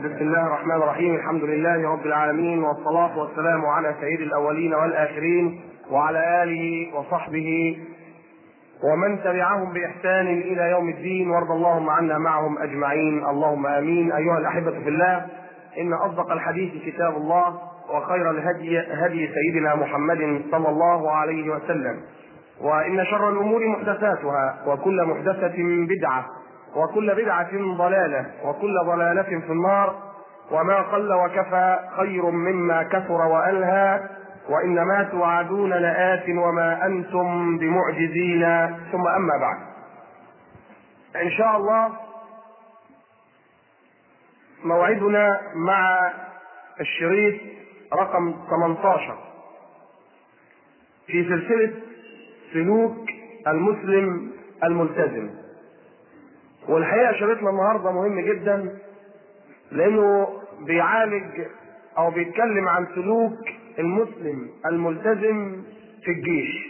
بسم الله الرحمن الرحيم. الحمد لله رب العالمين، والصلاة والسلام على سيد الأولين والآخرين وعلى آله وصحبه ومن تبعهم بإحسان إلى يوم الدين، وارض اللهم عنا معهم أجمعين، اللهم آمين. أيها الأحبة في الله، إن أصدق الحديث كتاب الله، وخير الهدي هدي سيدنا محمد صلى الله عليه وسلم، وإن شر الأمور محدثاتها، وكل محدثة بدعة، وكل بدعة ضلالة، وكل ضلالة في النار. وما قل وكفى خير مما كثر وألهى، وإنما توعدون لآت وما أنتم بمعجزين. ثم أما بعد، إن شاء الله موعدنا مع الشريط رقم 18 في سلسلة سلوك المسلم الملتزم. والحقيقة شريطنا النهاردة مهم جدا، لأنه بيعالج أو بيتكلم عن سلوك المسلم الملتزم في الجيش.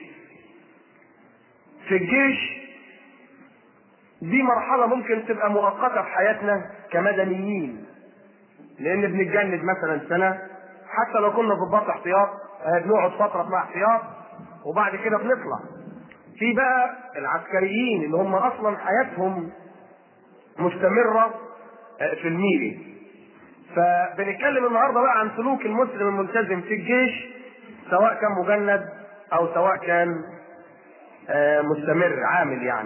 في الجيش دي مرحلة ممكن تبقى مؤقتة في حياتنا كمدنيين، لأن بنتجند مثلا سنة، حتى لو كنا ضباط احتياط بنقعد فترة مع احتياط وبعد كده بنطلع. في بقى العسكريين اللي هم أصلا حياتهم مستمرة في الميري. فبنتكلم النهارده بقى عن سلوك المسلم الملتزم في الجيش، سواء كان مجند او سواء كان مستمر عامل يعني.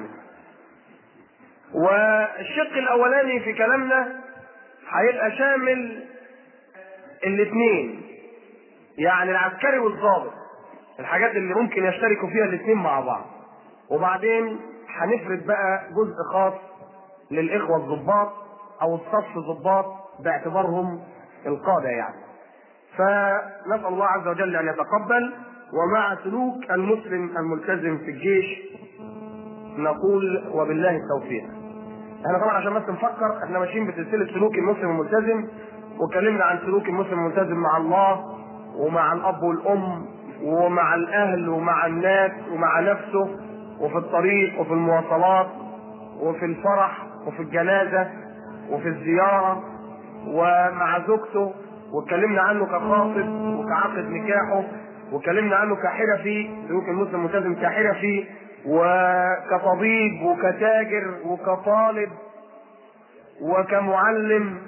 والشق الاولاني في كلامنا هيبقى شامل الاثنين، يعني العسكري والضابط، الحاجات اللي ممكن يشتركوا فيها الاثنين مع بعض. وبعدين هنفرد بقى جزء خاص للاخوه الضباط او الصف الضباط باعتبارهم القادة يعني. فنسأل الله عز وجل أن يتقبل. ومع سلوك المسلم الملتزم في الجيش نقول وبالله التوفيق. احنا طبعا عشان بس نفكر، احنا ماشيين بسلسلة سلوك المسلم الملتزم، واتكلمنا عن سلوك المسلم الملتزم مع الله ومع الأب والأم ومع الأهل ومع الناس ومع نفسه، وفي الطريق وفي المواصلات وفي الفرح وفي الجنازة وفي الزيارة ومع زوجته، واتكلمنا عنه كخاطب وكعقد نكاحه، واتكلمنا عنه كحرفي، سلوك المسلم الملتزم كحرفي وكطبيب وكتاجر وكطالب وكمعلم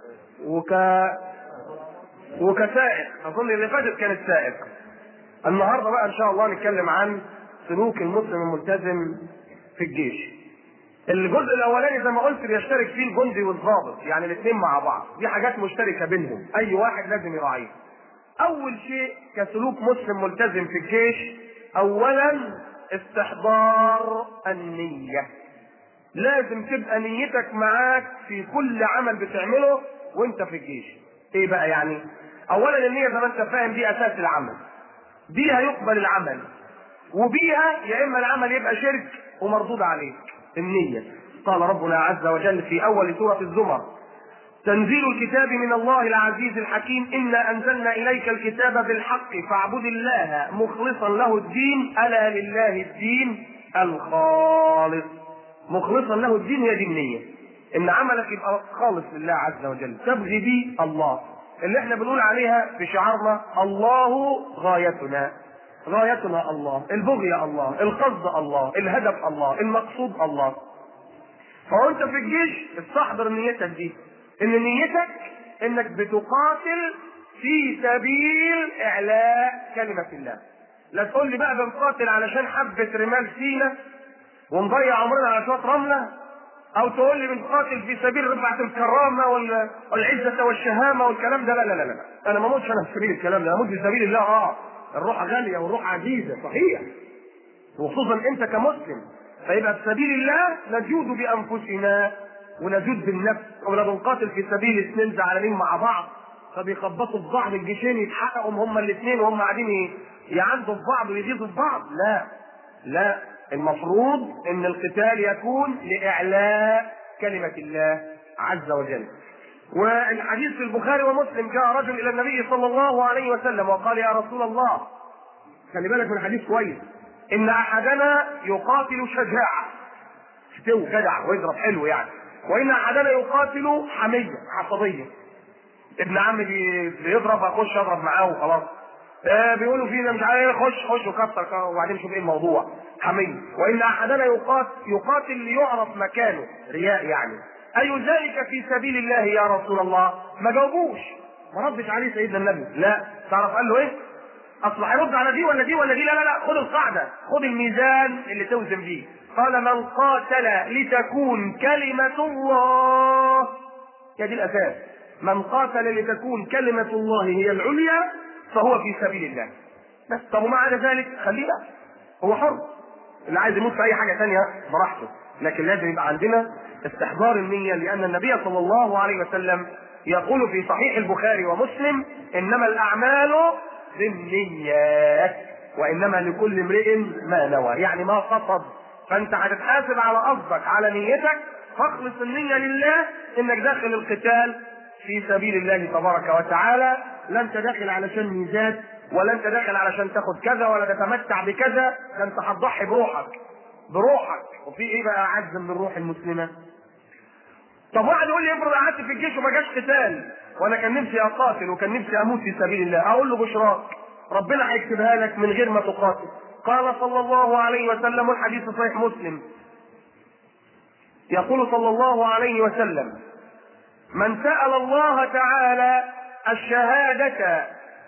وكسائق. اظن اللي فاتت كانت سائق. النهارده بقى ان شاء الله نتكلم عن سلوك المسلم الملتزم في الجيش. الجزء الاولاني زي ما قلت بيشترك فيه الجندي والضابط، يعني الاثنين مع بعض، دي حاجات مشتركه بينهم، اي واحد لازم يراعيها. اول شيء كسلوك مسلم ملتزم في الجيش، اولا استحضار النيه. لازم تبقى نيتك معاك في كل عمل بتعمله وانت في الجيش. ايه بقى يعني؟ اولا النيه زي ما انت فاهم دي اساس العمل، بيها يقبل العمل، وبيها يا اما العمل يبقى شرك ومردود عليك. النية. قال ربنا عز وجل في أول سورة الزمر: تنزيل الكتاب من الله العزيز الحكيم، إنا أنزلنا إليك الكتاب بالحق فاعبد الله مخلصا له الدين، ألا لله الدين الخالص. مخلصا له الدين هي دي النية، إن عملك يبقى خالص لله عز وجل، تبغي بيه الله، اللي احنا بنقول عليها في شعارنا: الله غايتنا. غايتنا الله، البغي الله، القصد الله، الهدف الله، المقصود الله. فوانت في الجيش استحضر نيتك دي، ان نيتك انك بتقاتل في سبيل اعلاء كلمة الله. لا تقول لي بقى بنقاتل علشان حبة رمال سينا ونضيع عمرنا على شوية رملة، او تقول لي بنقاتل في سبيل رفعة الكرامة والعزة والشهامة والكلام ده. لا لا لا لا، انا ما اموتش انا في سبيل الكلام ده، اموت في سبيل الله. الروح غالية والروح عزيزة صحيح، وخصوصا انت كمسلم، فيبقى في سبيل الله نجود بانفسنا ونجود بالنفس. ولا بنقاتل في سبيل اثنين زعلانين مع بعض فبيخبطوا في بعض، الجيشين يتحققوا هما الاثنين وهم قاعدين يعندوا في بعض ويغيظوا في بعض. لا لا، المفروض ان القتال يكون لاعلاء كلمة الله عز وجل. والحديث في البخاري ومسلم: جاء رجل الى النبي صلى الله عليه وسلم وقال: يا رسول الله، خلي بالك من الحديث كويس، ان احدنا يقاتل شجاعة، فتو جدع ويضرب حلو يعني، وان احدنا يقاتل حمية عصبية. ابن عمي بيضرب اخش اضرب معاه وخلاص. بيقولوا فينا مش عارف، خش وكسر وبعدين شوف ايه الموضوع، حمية. وان احدنا يقاتل ليعرف مكانه، رياء يعني. اي ذلك في سبيل الله يا رسول الله؟ ما جاوبوش، ما ردش عليه سيدنا النبي. لا تعرف قال له ايه؟ اصل هيرد على دي ولا دي ولا دي؟ لا خد القاعده، خد الميزان اللي توزن بيه. قال من قاتل لتكون كلمه الله، يا دي الاساس، من قاتل لتكون كلمه الله هي العليا فهو في سبيل الله. بس طب وما عدا ذلك خليه بقى، هو حر، اللي عايز يموت في اي حاجه ثانيه براحته، لكن لازم يبقى عندنا استحضار النيه، لان النبي صلى الله عليه وسلم يقول في صحيح البخاري ومسلم: انما الاعمال بالنيات وانما لكل امرئ ما نوى، يعني ما قصد. فانت هتتحاسب على قصدك، على نيتك، فاخلص النيه لله انك داخل القتال في سبيل الله تبارك وتعالى. لا انت داخل علشان ميزات، ولا انت داخل علشان تاخد كذا ولا تتمتع بكذا، ده انت هتضحي بروحك. وفي ايه بقى اعز من الروح المسلمه؟ طب واحد يقول لي افرض قعدت في الجيش وما جاش قتال وانا كان نفسي اقاتل وكان نفسي اموت في سبيل الله، اقول له بشراك، ربنا هيكتبها لك من غير ما تقاتل. قال صلى الله عليه وسلم، الحديث صحيح مسلم، يقول صلى الله عليه وسلم: من سأل الله تعالى الشهادة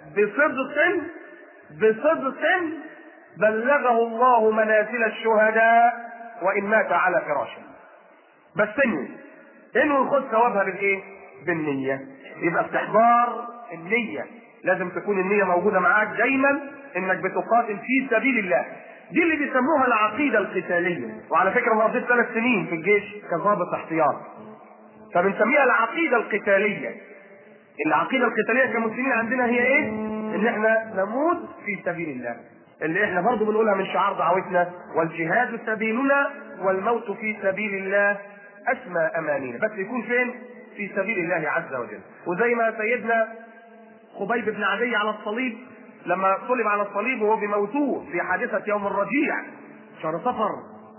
بصدق بلغه الله منازل الشهداء وإن مات على فراشه. بس انه يخذ ثوابها بالايه؟ بالنية. يبقى استحضار النية، لازم تكون النية موجودة معاك دايما انك بتقاتل في سبيل الله. دي اللي بيسموها العقيدة القتالية. وعلى فكرة انا قضيت 3 سنين في الجيش كضابط احتياط، فبنسميها العقيدة القتالية. العقيدة القتالية كمسلمين عندنا هي ايه؟ ان احنا نموت في سبيل الله، اللي احنا برضو بنقولها من شعار دعوتنا: والجهاد سبيلنا والموت في سبيل الله اسمى امانينا. بس يكون فين؟ في سبيل الله عز وجل. وزي ما سيدنا خبيب بن عدي على الصليب، لما صلب على الصليب وهو بموتوه في حادثة يوم الرجيع شهر صفر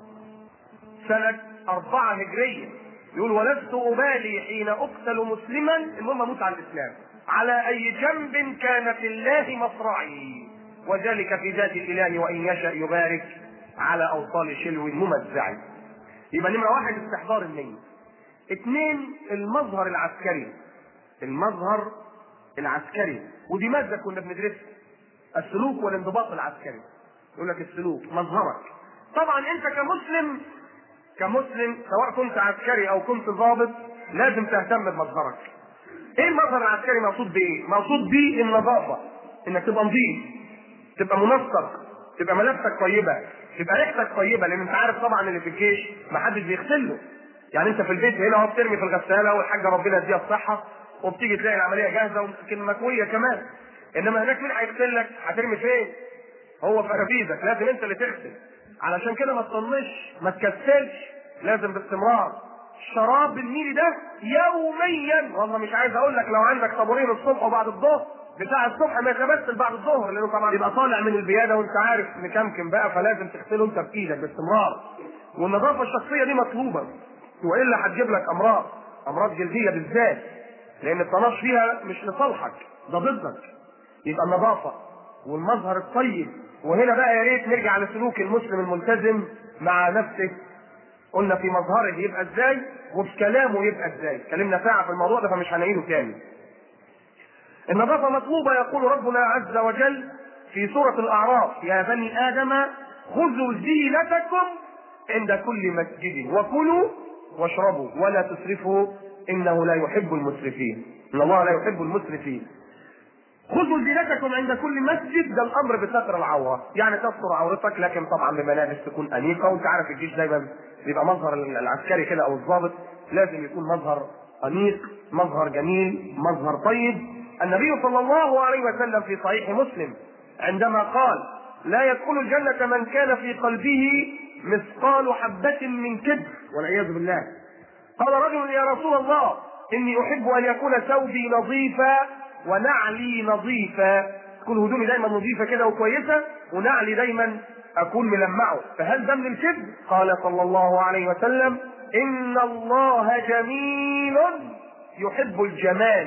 سنة 4 هجرية، يقول: ولست أبالي حين أقتل مسلما، المهم أموت على الإسلام، على أي جنب كان في الله مصرعي، وذلك في ذات الإله وإن يشأ يبارك على أوصال شلو ممزع. يبقى نمرة 1 استحضار النية. 2 المظهر العسكري. المظهر العسكري، ودي مادة كنا بندرسها، السلوك والانضباط العسكري. يقول لك السلوك مظهرك. طبعا انت كمسلم سواء كنت عسكري او كنت ضابط لازم تهتم بمظهرك. ايه المظهر العسكري مقصود بايه؟ مقصود بيه النظافة، انك تبقى نظيف، تبقى منسق، تبقى ملابسك طيبة، تبقى ريحتك طيبة، لان انت عارف طبعا اللي في الجيش محدش بيغسله. يعني انت في البيت هنا اهو بترمي في الغسالة والحاجة ربنا يديها الصحة وبتيجي تلاقي العملية جاهزة ويمكن مكوية كمان. انما هناك مين هيغسل لك؟ هترمي فين؟ هو في رفيدك، لازم انت اللي تغسل. علشان كده ما تطنش، ما تكسلش، لازم باستمرار. الشراب النيلي ده يوميا، والله مش عايز اقول لك لو عندك طابورين الصبح وبعد الظهر، بتاع الصبح ما يتبسل بعد الظهر، لانه طبعا يبقى طالع من البياده وانت عارف مكمكم بقى، فلازم تغسله انت بايدك باستمرار. والنظافه الشخصيه دي مطلوبه، والا هتجيب لك امراض جلديه بالذات، لان التناش فيها مش لصالحك، ده ضدك. يبقى النظافه والمظهر الطيب. وهنا بقى يا ريت نرجع لسلوك المسلم الملتزم مع نفسه. قلنا في مظهره يبقى ازاي وفي كلامه يبقى ازاي، اتكلمنا ساعه في الموضوع ده فمش هنعيده تاني. النظافه مطلوبه، يقول ربنا عز وجل في سوره الاعراف: يا بني ادم خذوا زينتكم عند كل مسجد وكلوا واشربوا ولا تسرفوا انه لا يحب المسرفين، ان الله لا يحب المسرفين. خذوا زينتكم عند كل مسجد، ده الامر بستر العوره، يعني تستر عورتك لكن طبعا بملابس تكون انيقه. وانت عارف الجيش دايما بيبقى مظهر العسكري كده او الضابط لازم يكون مظهر انيق، مظهر جميل، مظهر طيب. النبي صلى الله عليه وسلم في صحيح مسلم عندما قال: لا يدخل الجنه من كان في قلبه مثقال حبه من كبر، والعياذ بالله. قال رجل: يا رسول الله اني احب ان يكون ثوبي نظيفا ونعلي نظيفا، تكون هدومي دايما نظيفه كده وكويسه، ونعلي دايما اكون ملمعه، فهل ده من الكبر؟ قال صلى الله عليه وسلم: ان الله جميل يحب الجمال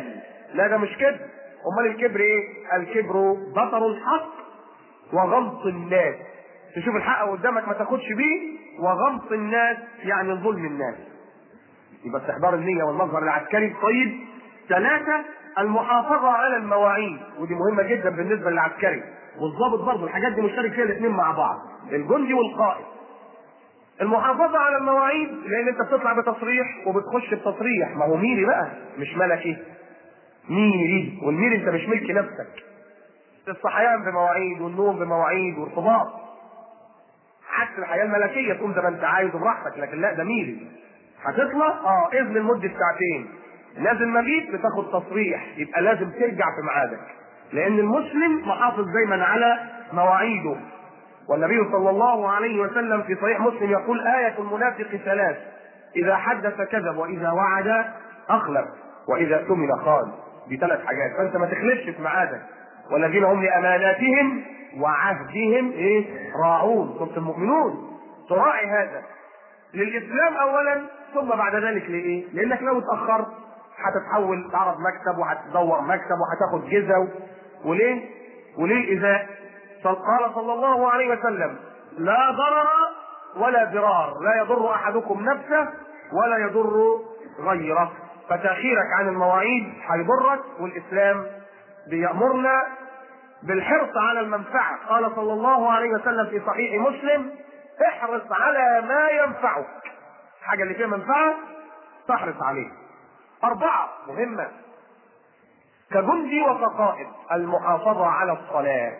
لا ده مش كبر. امال الكبر ايه؟ الكبر بطر الحق وغمط الناس. تشوف الحق قدامك ما تاخدش بيه، وغمط الناس يعني ظلم الناس. يبقى استحضار النية والمظهر العسكري الطيب. 3 المحافظة على المواعيد، ودي مهمة جدا بالنسبة للعسكري والضابط برضه، الحاجات دي مشترك فيها الاثنين مع بعض، الجندي والقائد. المحافظة على المواعيد، لأن أنت بتطلع بتصريح وبتخش بتصريح، ما هو ميري بقى مش ملكي، ميري، والميري أنت مش ملك نفسك. الصحيان بمواعيد والنوم بمواعيد وارتباط، عكس الحياة الملكية تقوم زي ما أنت عايز وبراحتك، لكن لا ده ميري. هتطلع إذن لمدة 2 ساعتين، نازل مبيت بتاخد تصريح، يبقى لازم ترجع في ميعادك، لأن المسلم محافظ دايما على مواعيده. والنبي صلى الله عليه وسلم في صحيح مسلم يقول: آية المنافق 3: إذا حدث كذب، وإذا وعد أخلف، وإذا اؤتمن خان. دي 3 حاجات، فأنت ما تخلفش في ميعادك. والذين هم لأماناتهم وعهدهم راعون. سورة المؤمنون تراعي هذا للإسلام أولا، ثم بعد ذلك لإيه؟ لأنك لو اتأخرت هتتحول تعرض مكتب وهتدور مكتب وهتاخد جزا. وليه الإيذاء؟ قال صلى الله عليه وسلم: لا ضرر ولا ضرار، لا يضر أحدكم نفسه ولا يضر غيره. فتأخيرك عن المواعيد هيضرك، والإسلام بيأمرنا بالحرص على المنفعة. قال صلى الله عليه وسلم في صحيح مسلم: احرص على ما ينفعك، حاجة اللي فيها منفعة تحرص عليه. 4 مهمة كجندي وكقائد: المحافظة على الصلاة.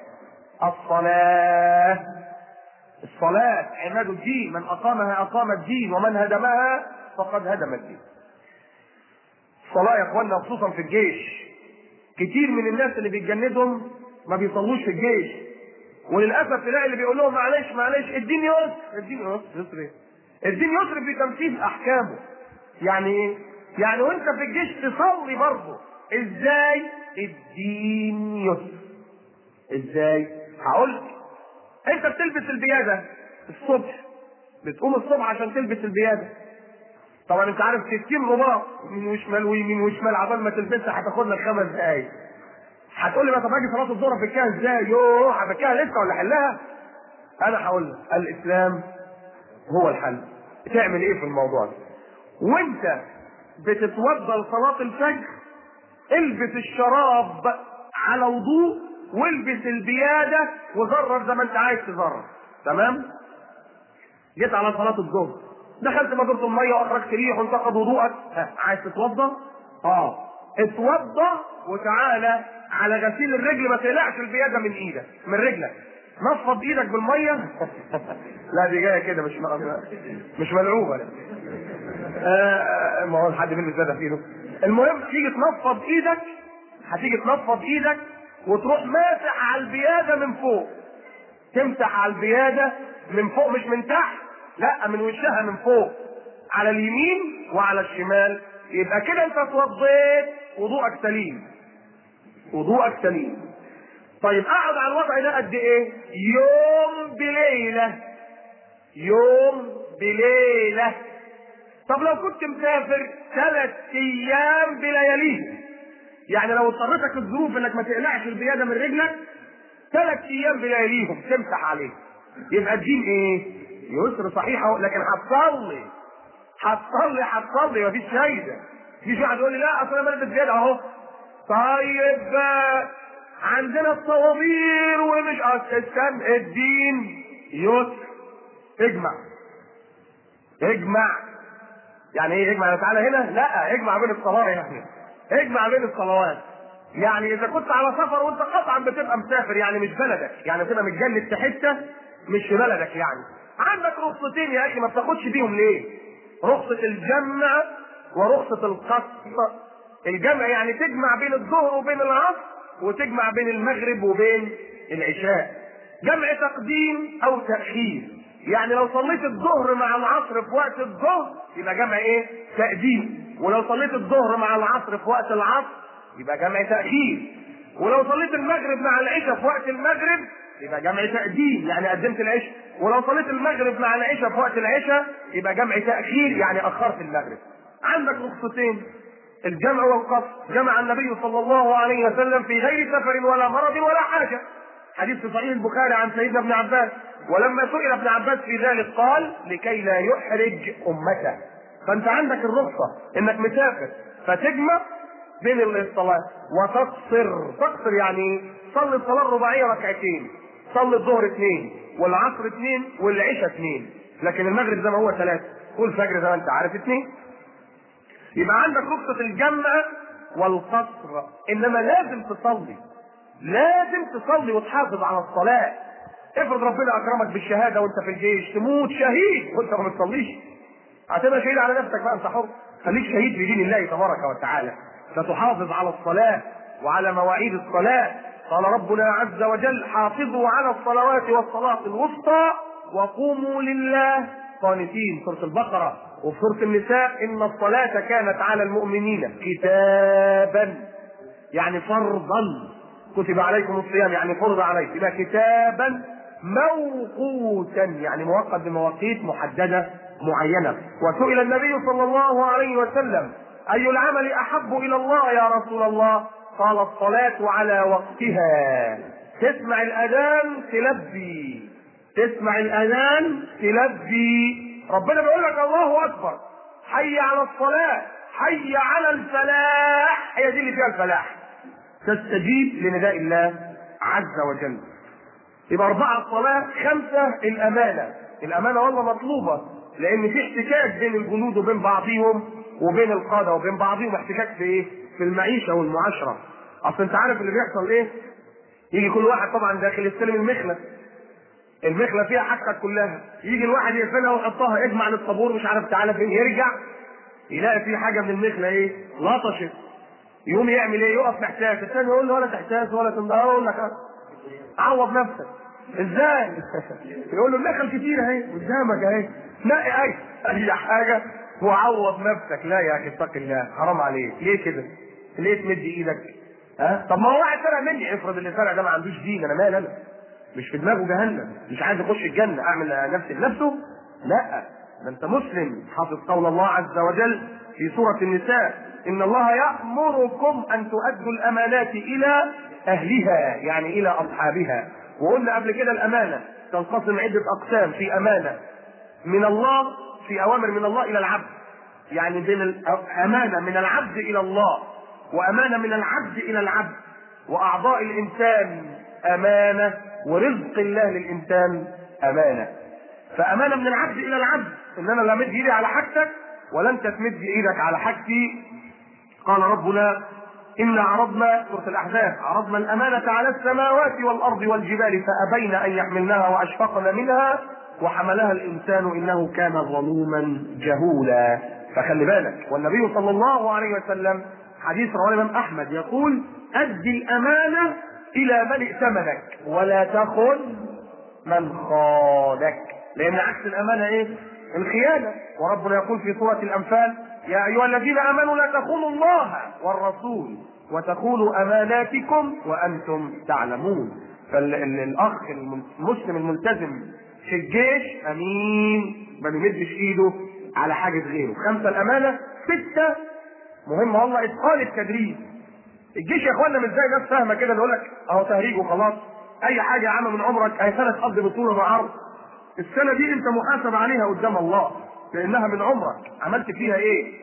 الصلاة عماد الدين، من أقامها أقام الدين، ومن هدمها فقد هدم الدين. الصلاة يا اخوانا خصوصا في الجيش، كتير من الناس اللي بيتجندهم ما بيصلوش في الجيش، وللاسف تلاقي اللي بيقول لهم معلش الدين يسر. يسر ايه؟ الدين يسر في تنفيذ احكامه. يعني ايه؟ يعني وانت في الجيش تصلي برضه. ازاي الدين يسر؟ ازاي؟ هقول لك. انت بتلبس البياده الصبح، بتقوم الصبح عشان تلبس البياده. طبعا انت عارف 60 رباط يمين وشمال ويمين وشمال، عبال ما تلبسها هتاخد لك 5 دقايق. هتقول لي: ما طب اجي صلاه الظهر افكها ازاي؟ يوه، هفكها لسه ولا حلها؟ انا هقول لك الاسلام هو الحل. تعمل ايه في الموضوع ده؟ وانت بتتوضا لصلاه الفجر، البس الشراب على وضوء، والبس البياده وزرر زي ما انت عايز تزرر. تمام؟ جيت على صلاه الظهر، دخلت مجرة الميه واخرجت ريح وانتقد وضوءك، عايز تتوضا؟ اتوضا وتعالى على غسيل الرجل. ما تقلعش البياده من ايدك، من رجلك، نفض ايدك بالميه. لا دي جايه كده مش ملعوبه. ما هو حد بيلبس بياده في ايده. المهم تيجي تنفض ايدك، هتيجي تنفض ايدك وتروح ماسح على البياده من فوق. تمسح على البياده من فوق مش من تحت، لا من وشها من فوق، على اليمين وعلى الشمال. يبقى كده انت اتوضيت، وضوءك سليم. طيب اقعد على الوضع ده قد ايه؟ يوم بليله. طب لو كنت مسافر 3 ايام بلياليه، يعني لو اضطرتك الظروف انك ما تقلعش البياده من رجلك 3 ايام بلياليهم تمسح عليه، يبقى الدين ايه؟ يسر صحيح. لكن هتصلي مفيش فايده. مفيش واحد يقول لي: لا اصل انا بلبس بياده اهو. طيب عندنا الطوابير ومش استنى، الدين يسر. اجمع. يعني ايه اجمع؟ تعالى هنا؟ لا، اجمع بين الصلوات. اجمع بين الصلوات. يعني اذا كنت على سفر وانت قطعا بتبقى مسافر، يعني مش بلدك، يعني تبقى متجند في حته مش في بلدك، يعني عندك رخصتين يا اخي، ما بتاخدش بيهم ليه؟ رخصه الجمع ورخصه القصر. الجمع يعني تجمع بين الظهر وبين العصر، وتجمع بين المغرب وبين العشاء. جمع تقديم او تاخير، يعني لو صليت الظهر مع العصر في وقت الظهر يبقى جمع ايه؟ تقديم. ولو صليت الظهر مع العصر في وقت العصر يبقى جمع تاخير. ولو صليت المغرب مع العشاء في وقت المغرب يبقى جمع تقديم، يعني قدمت العشاء. ولو صليت المغرب مع العشاء في وقت العشاء يبقى جمع تاخير، يعني اخرت المغرب. عندك رخصتين. الجمع والقصر. جمع النبي صلى الله عليه وسلم في غير سفر ولا مرض ولا حاجه. حديث في صحيح البخاري عن سيدنا ابن عباس، ولما سئل ابن عباس في ذلك قال: لكي لا يحرج امته. فانت عندك الرخصه انك مسافر فتجمع بين الصلاه وتقصر. تقصر يعني صلي الصلاه الرباعيه ركعتين، صلي الظهر 2 والعصر 2 والعشاء 2، لكن المغرب زي ما هو 3 والفجر زي ما انت عارف 2. يبقى عندك رخصه الجمع والقصر، انما لازم تصلي، لازم تصلي وتحافظ على الصلاه. افرض ربنا اكرمك بالشهاده وانت في الجيش، تموت شهيد وانت ما بتصليش، هتبقى شهيد على نفسك بقى، انت حر. خليك شهيد في دين الله تبارك وتعالى، فتحافظ على الصلاه وعلى مواعيد الصلاه. قال ربنا عز وجل: حافظوا على الصلوات والصلاه الوسطى وقوموا لله قانتين. سوره البقره. وفي سوره النساء: ان الصلاه كانت على المؤمنين كتابا، يعني فرضا، كتب عليكم الصيام يعني فرض عليكم، يبقى كتابا موقوتا يعني موقت بمواقيت محدده معينه. وسئل النبي صلى الله عليه وسلم: اي العمل احب الى الله يا رسول الله؟ قال: الصلاه على وقتها. تسمع الاذان تلبي، تسمع الاذان تلبي. ربنا بيقول لك: الله اكبر، حي على الصلاه، حي على الفلاح. هي دي اللي فيها الفلاح، تستجيب لنداء الله عز وجل. يبقى 4 الصلاة، 5 الأمانة. الأمانة والله مطلوبة، لأن في احتكاك بين الجنود وبين بعضهم وبين القادة وبين بعضهم، احتكاك في إيه؟ في المعيشة والمعاشرة. أصل أنت عارف اللي بيحصل إيه؟ يجي كل واحد طبعا داخل يستلم المخلة، المخلة فيها حاجتك كلها، يجي الواحد يقفلها ويحطها، يجمع للطابور مش عارف تعالى فين، يرجع يلاقي في حاجة من المخلة إيه؟ لطشت. يقوم يعمل ايه؟ يقف محتاج، الثاني يقول له: ولا تحتاج ولا تنضر. اقول لك عوض نفسك. ازاي؟ يقول له: النخل كتير اهي قدامك اهي، نقي اي حاجه وعوض نفسك. لا يا اخي اتق الله، حرام عليك. ليه كده؟ ليه تمد ايدك؟ طب ما هو واحد سرق مني، افرض اللي سرق ده ما عندوش دين، انا مالي، انا مش في دماغه جهنم، مش عايز يخش الجنه، اعمل نفسي لنفسه؟ لا، ده انت مسلم. حافظ قول الله عز وجل في سوره النساء: ان الله يأمركم ان تؤدوا الامانات الى اهلها، يعني الى اصحابها. وقلنا قبل كده الامانه تنقسم عده اقسام: في امانه من الله، في اوامر من الله الى العبد، يعني بين امانه من العبد الى الله، وامانه من العبد الى العبد، واعضاء الانسان امانه، ورزق الله للانسان امانه. فامانه من العبد الى العبد، ان انا لا مد ايدي على حاجتك ولا انت تمد ايدك على حاجتي. قال ربنا: إنا عرضنا، سورة الأحزاب: عرضنا الأمانة على السماوات والأرض والجبال فأبين أن يحملنها وأشفقن منها وحملها الإنسان إنه كان ظلوما جهولا. فخلي بالك. والنبي صلى الله عليه وسلم حديث رواه الإمام أحمد يقول: أدي الأمانة إلى من ائتمنك ولا تخن من خانك. لأن عكس الأمانة إيه؟ الخيانة. وربنا يقول في سورة الأنفال: يا أيها الذين آمنوا لا تخونوا الله والرسول وتخونوا أماناتكم وأنتم تعلمون. فالأخ المسلم الملتزم في الجيش أمين، ما بيمدش إيده على حاجة غيره. 5 الأمانة. 6 مهمة والله: إتقان التدريب. الجيش يا إخوانا مش زي ناس فاهمة كده بيقول لك أهو تهريج وخلاص، أي حاجة يا عم من عمرك، أي سنة تقضي بطولة وعرض، السنة دي أنت محاسب عليها قدام الله لأنها من عمرك، عملت فيها إيه؟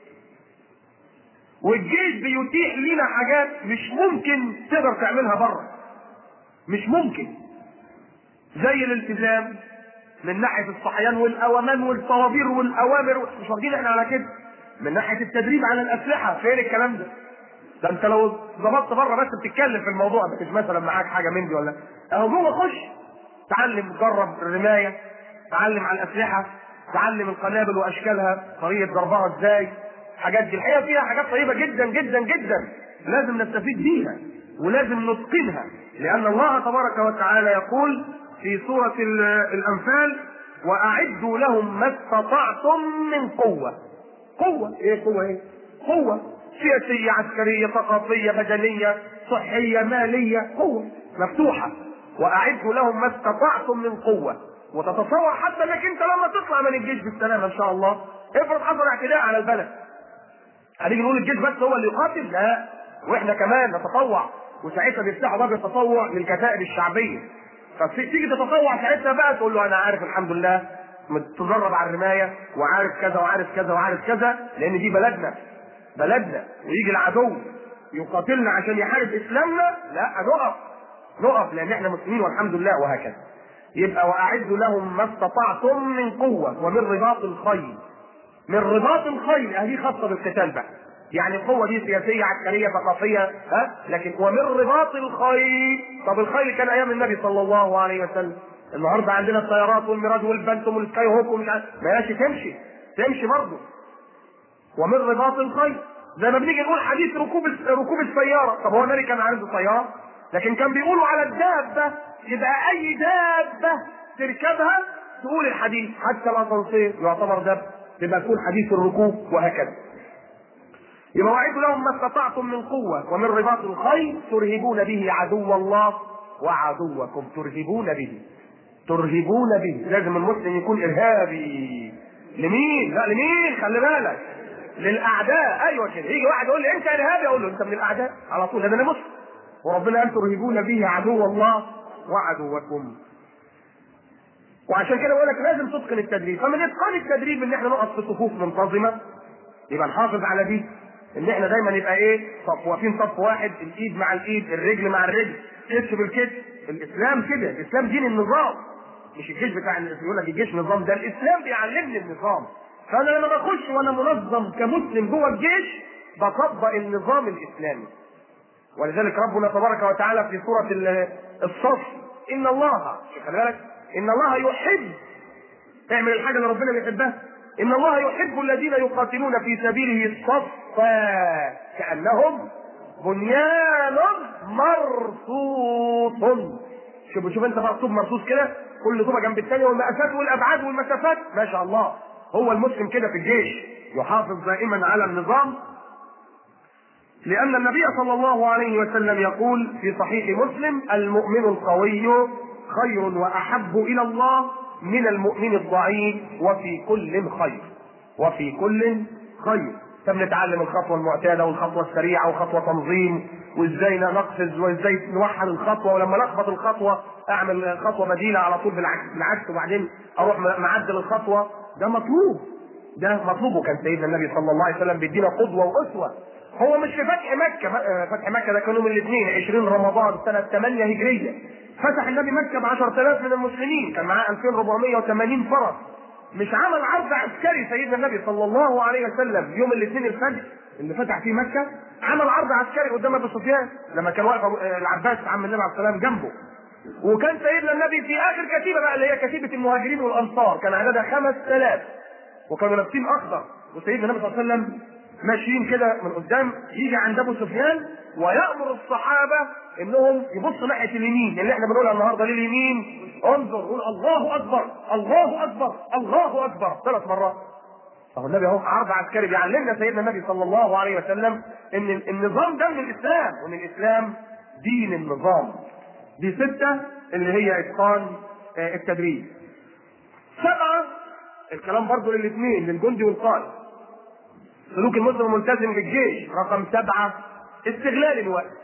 والجيش بيتيح لنا حاجات مش ممكن تقدر تعملها بره، مش ممكن، زي الالتزام من ناحيه الصحيان والاوامان والطوابير والاوامر، مش واخدين احنا على كده. من ناحيه التدريب على الاسلحه، فين الكلام ده؟ ده انت لو ظبطت بره بس بتتكلم في الموضوع، مش مثلا معاك حاجه من دي ولا اهو جوه، خش تعلم، جرب الرمايه، تعلم على الاسلحه، تعلم القنابل واشكالها، طريقه ضربها ازاي. الحاجات دي الحقيقه فيها حاجات طيبه جدا جدا جدا، لازم نستفيد بيها ولازم نتقنها، لان الله تبارك وتعالى يقول في سوره الانفال: واعدوا لهم ما استطعتم من قوه. قوه ايه؟ قوه ايه؟ قوه سياسيه، عسكريه، ثقافيه، بدنيه، صحيه، ماليه، قوه مفتوحه. واعدوا لهم ما استطعتم من قوه. وتتصور حتى انك انت لما تطلع من الجيش بالسلامه ان شاء الله، افرض حصل اعتداء على البلد، هنيجي نقول الجيش بس هو اللي يقاتل؟ لا، واحنا كمان نتطوع، وساعتها بيفتحوا باب التطوع للكتائب الشعبيه. فتيجي تتطوع ساعتها بقى تقول له انا عارف الحمد لله متدرب على الرمايه وعارف كذا وعارف كذا وعارف كذا، لان دي بلدنا ويجي العدو يقاتلنا عشان يحارب اسلامنا، لا نقف لان احنا مسلمين والحمد لله، وهكذا. يبقى واعدوا لهم ما استطعتم من قوه ومن رباط الخيل. من رباط الخيل هذه خاصه بالقتال بقى، يعني القوه دي سياسيه عسكريه ثقافيه، لكن ومن رباط الخيل. طب الخيل كان ايام النبي صلى الله عليه وسلم. النهارده عندنا الطيارات والميراج والبنتم والسكاي هوك ومش عارف، ماشي تمشي برضه. ومن رباط الخيل زي ما بنيجي نقول حديث ركوب السياره. طب هو النبي كان عنده سياره؟ لكن كان بيقولوا على الدابه، يبقى اي دابه تركبها تقول الحديث، حتى الاسانسير يعتبر دابه، يبقى يكون حديث الركوب، وهكذا. يبقى وعدوا لهم ما استطعتم من قوه ومن رباط الخيل ترهبون به عدو الله وعدوكم. ترهبون به. لازم المسلم يكون ارهابي. لمين؟ لا لمين؟ خلي بالك، للاعداء. ايوه كده، يجي واحد يقول لي انت ارهابي، اقول له انت من الاعداء على طول، لان انا مسلم. وربنا قال ترهبون به عدو الله وعدوكم. وعشان كده بقول لك لازم تتقن التدريب. فمن اتقان التدريب ان احنا نقف في صفوف منتظمه، يبقى نحافظ على دي، ان احنا دايما يبقى ايه، واقفين صف واحد، الايد مع الايد، الرجل مع الرجل، كتف بالكتف. الاسلام كده، الاسلام دين النظام، مش الجيش بتاع يقول لك الجيش نظام. ده الاسلام بيعلمني النظام. فانا لما بخش وانا منظم كمسلم جوه الجيش بطبق النظام الاسلامي. ولذلك ربنا تبارك وتعالى في سوره الصف، ان الله، خلي بالك، ان الله يحب، اعمل الحاجه اللي ربنا بيحبها، ان الله يحب الذين يقاتلون في سبيله صفا كانهم بنيان مرصوص. شوف انت بقى طوب مرصوص كده، كل طوبه جنب الثانيه، والمقاسات والابعاد والمسافات، ما شاء الله. هو المسلم كده في الجيش يحافظ دائما على النظام، لأن النبي صلى الله عليه وسلم يقول في صحيح مسلم: المؤمن القوي خير وأحب إلى الله من المؤمن الضعيف، وفي كل خير. فبنتعلم الخطوة المعتادة والخطوة السريعة وخطوة تنظيم، وازاي نقفز وازاي نوحد الخطوة، ولما لخبط الخطوة اعمل خطوة بديلة على طول بالعكس، وبعدين اروح معدل الخطوة. ده مطلوب، وكان سيدنا النبي صلى الله عليه وسلم بيدينا قدوة وأسوة. هو مش في فتح مكة ده كان يوم الاثنين 20 رمضان سنة 8 هجرية. فتح النبي مكة ب 10,000 من المسلمين، كان معاه 2480 فرس. مش عمل عرض عسكري سيدنا النبي صلى الله عليه وسلم يوم الاثنين الفجر اللي فتح فيه مكة، عمل عرض عسكري قدام ابو سفيان لما كان واقف العباس عم النبي عليه السلام جنبه. وكان سيدنا النبي في اخر كتيبة بقى اللي هي كتيبة المهاجرين والانصار، كان عددها 5000، وكانوا لابسين اخضر، وسيدنا النبي صلى الله عليه وسلم ماشيين كده من قدام، يجي عند ابو سفيان ويامر الصحابه انهم يبصوا ناحيه اليمين، اللي احنا بنقولها النهارده لليمين، انظر، قول الله اكبر الله اكبر الله اكبر 3 مرات. فهو النبي اهو عرض عسكري بيعلمنا سيدنا النبي صلى الله عليه وسلم ان النظام ده من الاسلام، وان الاسلام دين النظام. دي 6 اللي هي اتقان التدريب. 7 الكلام برضو للاثنين، للجندي والقائد. سلوك المسلم الملتزم بالجيش. رقم 7 استغلال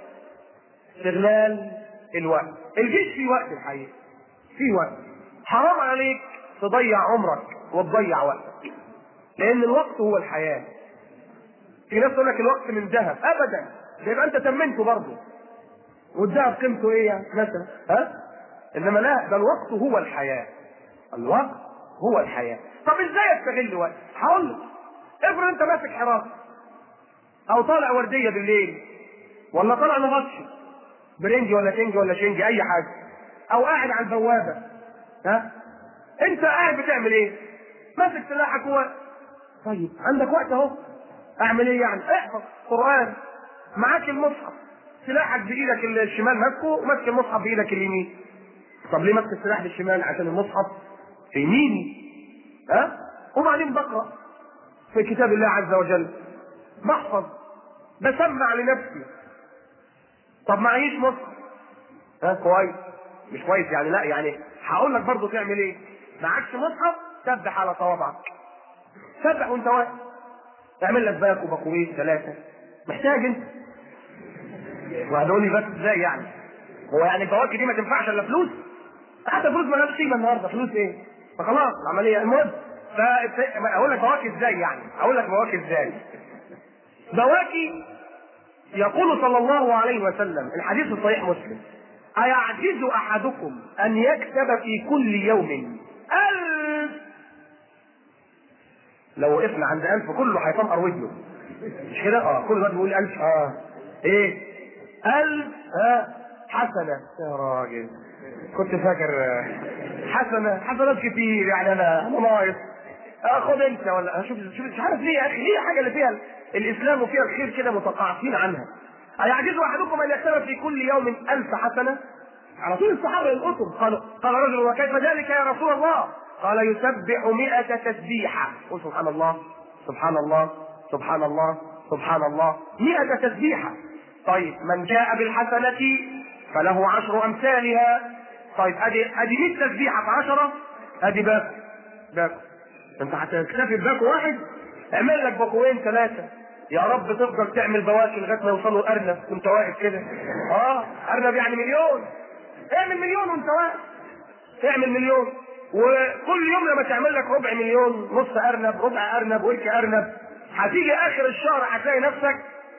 الوقت. الجيش فيه وقت، الحقيقة فيه وقت. حرام عليك تضيع عمرك وتضيع وقتك، لأن الوقت هو الحياة. في ناس تقول لك الوقت من ذهب، أبدا، ده يبقى أنت تمنته برضه، والذهب قيمته إيه مثلا؟ إنما لا، ده الوقت هو الحياة. طب إزاي أستغل وقتي؟ هقول لك. افرض أنت ماسك حراسة، أو طالع وردية بالليل، ولا طالع نغطش برنجي ولا كنجي ولا شنجي أي حاجة، أو قاعد على البوابة، أنت قاعد بتعمل إيه؟ ماسك سلاحك وقت. طيب عندك وقت أهو، أعمل إيه يعني؟ احفظ قرآن، معاك المصحف، سلاحك بإيدك الشمال ماسكه، وماسك المصحف بإيدك اليمين. طب ليه ماسك السلاح بالشمال؟ عشان المصحف في يميني، وبعدين بقرأ في كتاب الله عز وجل، بحفظ، بسمع لنفسي. طب معيش مصحف، كويس، مش كويس يعني، لا يعني هقول لك برضه تعمل ايه. معكش مصحف، سبح على صوابعك، سبح وانت واقف، اعمل لك باكو باكوين 3. محتاج انت. وهتقول لي بس ازاي يعني؟ هو يعني البواكي دي ما تنفعش الا فلوس؟ حتى فلوس ما لهاش قيمه النهارده، فلوس ايه؟ فخلاص العمليه المهم. اقول لك بواكي ازاي يعني؟ اقول لك بواكي ازاي؟ بواكي يقول صلى الله عليه وسلم الحديث الصحيح مسلم: أيعجز أحدكم أن يكسب في كل يوم 1000؟ لو وقفنا عند 1000 كله هيطمر ودنه، مش كده؟ كل واحد بيقول 1000. ايه 1000 حسنة يا راجل؟ كنت فاكر حسنات كتير يعني. انا ناقص. خد انت ولا شوف مش عارف ليه يا اخي، ليه حاجه اللي فيها الاسلام وفيها الخير كده متقاعسين عنها. أيعجز أحدكم أن يكسب في كل يوم 1000 حسنة؟ على طول الصحابة يلقطهم. قال رجل: وكيف ذلك يا رسول الله؟ قال: يسبح 100 تسبيحة. قل سبحان الله سبحان الله سبحان الله سبحان الله. 100 تسبيحة. طيب من جاء بالحسنة فله 10 أمثالها. طيب ادي 100 تسبيحة في 10، ادي باكو. انت هتكتفي بباكو واحد؟ اعمل لك باكوين 3 يا رب. تفضل تعمل بواكي لغايه ما يوصلوا الارنب وانت واقف كده. ارنب يعني مليون. اعمل مليون وانت واقف. اعمل مليون، وكل يوم لما تعمل لك ربع مليون، نص ارنب، ربع ارنب، ورك ارنب، هتيجي اخر الشهر هتلاقي نفسك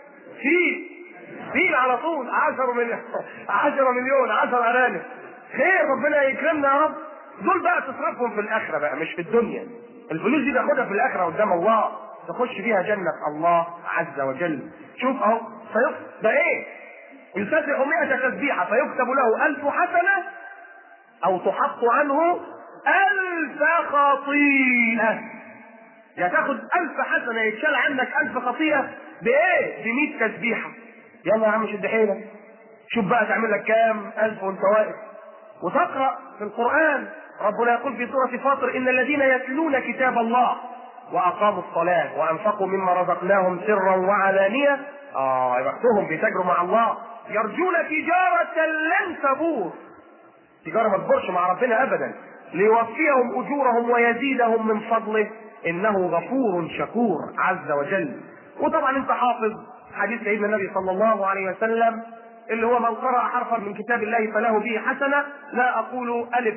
فيل على طول. 10 مليون 10 ارانب. خير، ربنا يكرمنا يا رب. دول بقى تصرفهم في الاخره بقى، مش في الدنيا. الفلوس دي تاخدها في الاخره قدام الله، تخش بيها جنة الله عز وجل. شوف اهو ده ايه؟ يسبح 100 تسبيحة فيكتب له 1000 حسنة، او تحط عنه 1000 خطيئة. يا تاخد 1000 حسنة يتشال عنك 1000 خطيئة بايه؟ ب100 تسبيحة. يلا يا عم شد حيلك. شوف بقى تعمل لك كام 1000 وانت واقف وتقرأ في القرآن. ربنا يقول في سورة فاطر: إن الذين يتلون كتاب الله وأقاموا الصلاة وأنفقوا مما رزقناهم سرا وعلانية، يا بختهم بيتاجروا مع الله، يرجون تجارة لن تبور. تجارة ما تبورش مع ربنا أبدا. ليوفيهم أجورهم ويزيدهم من فضله إنه غفور شكور عز وجل. وطبعا أنت حافظ حديث سيدنا النبي صلى الله عليه وسلم اللي هو: من قرأ حرفا من كتاب الله فله به حسنة. لا أقول ألف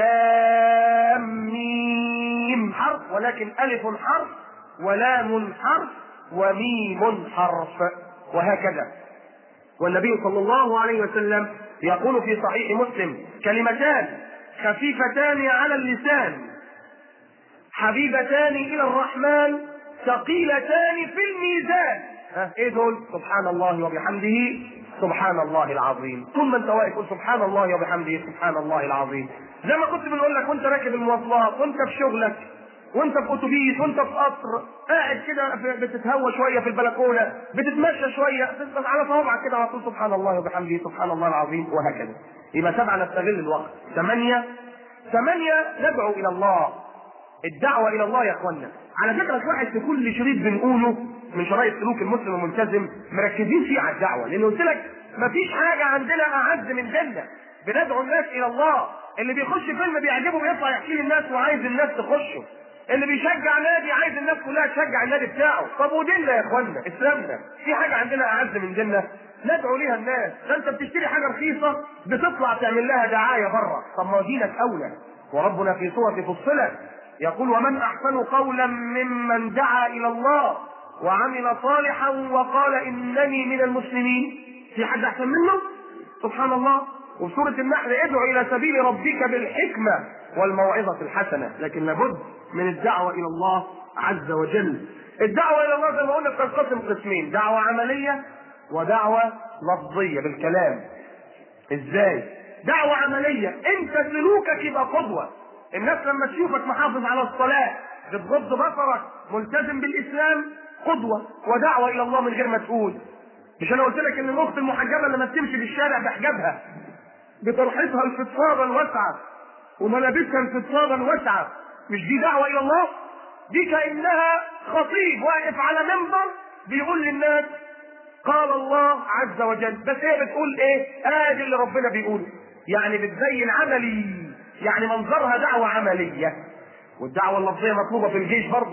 لام ميم حرف، ولكن ألف حرف ولام حرف وميم حرف، وهكذا. والنبي صلى الله عليه وسلم يقول في صحيح مسلم: كلمتان خفيفتان على اللسان حبيبتان إلى الرحمن ثقيلتان في الميزان. ايه دول؟ سبحان الله وبحمده سبحان الله العظيم. طول ما انت واقف قول سبحان الله وبحمده سبحان الله العظيم. زي ما كنت بنقول لك وانت راكب المواصلات، وانت في شغلك، وانت في اتوبيس، وانت في قطر، قاعد كده بتتهوى شويه في البلكونه، بتتمشى شويه، تفضل على صوابعك كده على طول سبحان الله وبحمده سبحان الله العظيم، وهكذا. يبقى 7 نستغل الوقت. 8 ندعو الى الله. الدعوه الى الله يا اخوانا. على فكره الواحد في كل شريط بنقوله من شرايط سلوك المسلم الملتزم مركزين فيه على الدعوه، لان قلت لك مفيش حاجه عندنا اعز من جنه. بندعو الناس الى الله. اللي بيخش فيلم بيعجبه بيطلع يحكي للناس وعايز الناس تخشه. اللي بيشجع نادي عايز الناس كلها تشجع النادي بتاعه. طب وديننا يا اخوانا اسلامنا في حاجه عندنا اعز من جنه ندعو ليها الناس؟ ده انت بتشتري حاجه رخيصه بتطلع تعمل لها دعايه بره. طب ما دينك اولى. وربنا في سوره فصلت يقول: ومن احسن قولا ممن دعا الى الله وعمل صالحا وقال انني من المسلمين. في حد احسن منه؟ سبحان الله. وفي سوره النحل: ادعو الى سبيل ربك بالحكمه والموعظه الحسنه. لكن لابد من الدعوه الى الله عز وجل. الدعوه الى الله زي ما قلنا بتنقسم قسمين: دعوه عمليه ودعوه لفظيه بالكلام. ازاي؟ دعوه عمليه انت سلوكك يبقى قدوه. الناس لما تشوفك محافظ على الصلاه، بتغض بصرك، ملتزم بالاسلام، قدوه ودعوه الى الله من غير ما تقول. مش انا قلت لك ان الاخت المحجبه لما تمشي في الشارع بحجابها بطرحتها الفضفاضه الواسعه وملابسها الفضفاضه الواسعه، مش دي دعوه الى الله؟ دي كانها خطيب واقف على منبر بيقول للناس قال الله عز وجل، بس هي بتقول ايه؟ ادي اللي ربنا بيقوله. يعني بتبين عملي، يعني منظرها دعوه عمليه. والدعوه اللفظيه مطلوبه في الجيش برضه.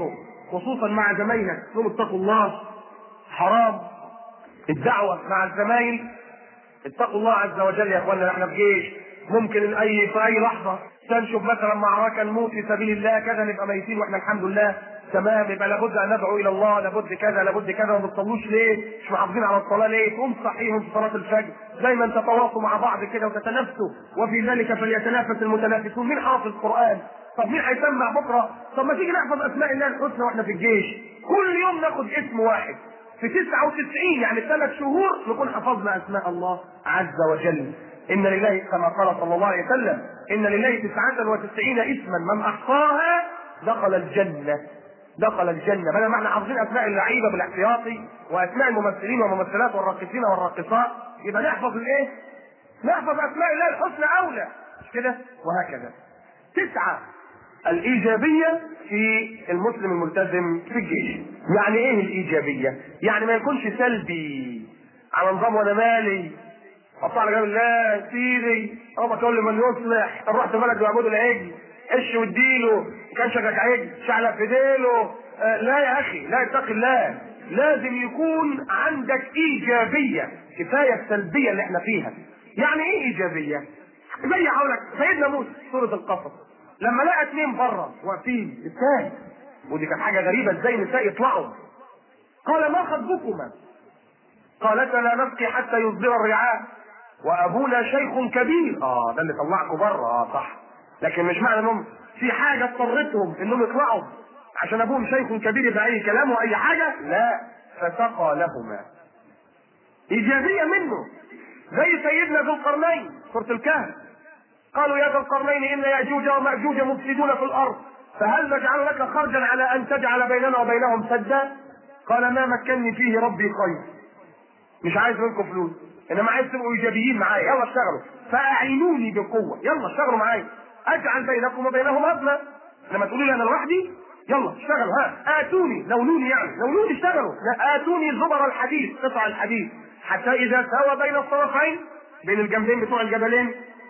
خصوصا مع زمايلك، تقول اتقوا الله، حرام. الدعوه مع الزمايل، اتقوا الله عز وجل يا اخوانا. احنا في جيش، ممكن في اي لحظه تنشب مثلا معركه نموت في سبيل الله كذا، نبقى ميتين واحنا الحمد لله تمام. يبقى لابد ان ندعو الى الله، لابد كذا لابد كذا. وما بتصلوش ليه؟ مش محافظين على الصلاه ليه؟ تقوم تصحيهم في صلاه الفجر، دايما تتواصوا مع بعض كده وتتنافسوا، وفي ذلك فليتنافس المتنافسون. مين حافظ القران؟ طب مين هيسمع بكره؟ طب ما تيجي نحفظ اسماء الله الحسنى واحنا في الجيش، كل يوم ناخد اسم واحد في 99 يعني 3 شهور نكون حفظنا اسماء الله عز وجل. ان لله كما قال صلى الله عليه وسلم ان لله 99 اسما من احصاها دخل الجنه. دخل الجنه. بدل ما احنا حافظين اسماء اللعيبه بالاحتياطي واسماء الممثلين والممثلات والراقصين والراقصات، يبقى نحفظ الايه؟ نحفظ اسماء الله الحسنى اولى، مش كده؟ وهكذا. 9 الايجابيه في المسلم الملتزم في الجيش. يعني ايه الايجابيه؟ يعني ما يكونش سلبي على نظام وانا مالي، اطلع على جنب الله سيدي ربك كل من يصلح. طب رحت بلد ويعبدوا العجل، قش واديله، كان شكك عجل شعلق في ديله. لا يا اخي، لا، اتق الله. لازم يكون عندك ايجابيه، كفايه السلبيه اللي احنا فيها. يعني ايه ايجابيه؟ زي هقولك سيدنا موسى سوره القصص لما لقى 2 بره واقفين الثاني، ودي كانت حاجه غريبه، ازاي النساء يطلعوا؟ قال ما خطبكما؟ قالتا لا نسقي حتى يصدر الرعاء وابونا شيخ كبير. ده اللي طلعكم بره. صح، لكن مش معنى انهم في حاجه اضطرتهم انهم يطلعوا عشان ابوهم شيخ كبير يبقى اي كلام واي حاجه. لا، فسقى لهما. ايجابيه منه. زي سيدنا ذو القرنين سوره الكهف، قالوا يا ذا القرنين ان ياجوج وماجوج مفسدون في الارض فهل نجعل لك خرجا على ان تجعل بيننا وبينهم سدا؟ قال ما مكنني فيه ربي خير. مش عايز منكم فلوس، انما عايز تبقوا ايجابيين معايا. يلا اشتغلوا، فاعينوني بقوه. يلا اشتغلوا معايا، اجعل بينكم وبينهم هضمه. لما تقولوا لي انا لوحدي، يلا اشتغل. اتوني، لونوني، يعني لونوني اشتغلوا. اتوني زبر الحديد، قطع الحديد، حتى اذا ساوى بين الطرفين، بين الجنبين بتوع الجبلين.